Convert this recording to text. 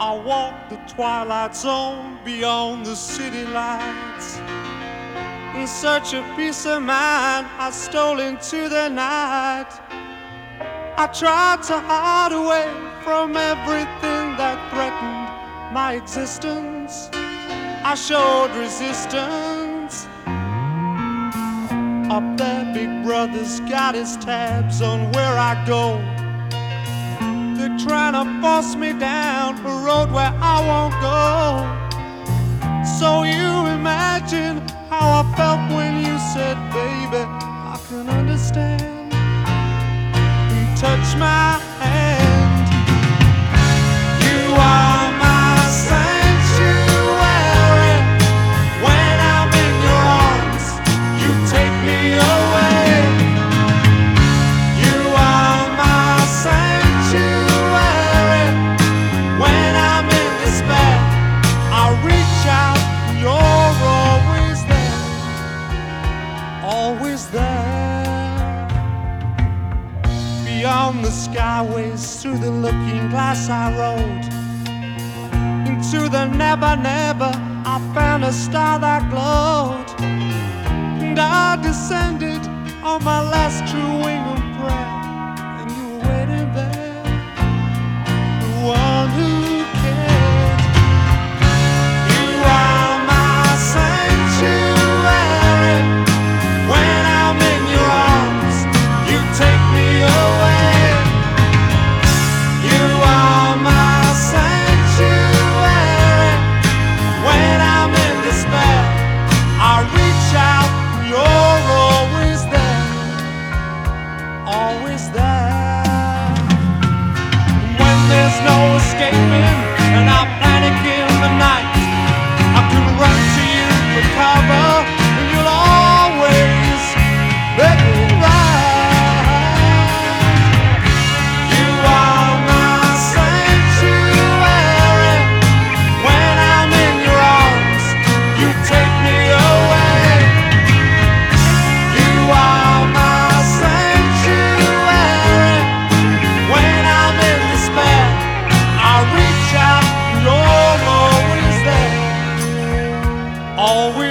I walk the twilight zone beyond the city lights. In search of peace of mind, I stole into the night. I tried to hide away from everything that threatened my existence. I showed resistance. Up there, Big Brother's got his tabs on where I go. They're trying to force me down a road where I won't go. So you imagine how I felt when you said, baby, I can understand. And touch my hand. You are my sanctuary. When I'm in your arms, you take me away. You are my sanctuary. When I'm in despair, I reach out, you're always there, always there. Beyond the skyways, through the looking glass I rode. Into the never, never, I found a star that glowed. And I descended on my last true wing of prayer. And you were waiting there, the one who cared. You are my sanctuary. When I'm in your arms, you take me away. You are my sanctuary. When I'm in despair, I reach out, you're always there, always there. When there's no escaping and I panic in the night, I can run to you for cover, and you'll always make me right. You are my sanctuary. When I'm in your arms, you take me away. You are my sanctuary. When I'm in despair, I reach out, you're always there, always